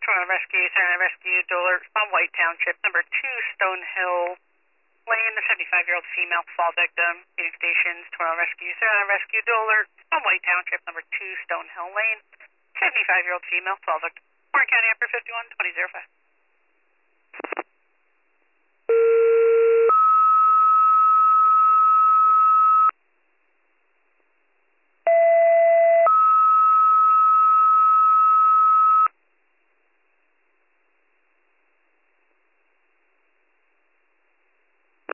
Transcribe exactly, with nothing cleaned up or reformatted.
Toronto Rescue, Toronto Rescue, Dollar, on White Township, number two, Stonehill Lane, the seventy-five-year-old female fall victim, Phoenix Stations, Toronto Rescue, Toronto Rescue, Dollar, on White Township, number two, Stonehill Lane, seventy-five-year-old female fall victim. Warren County, Upper fifty-one, twenty oh five.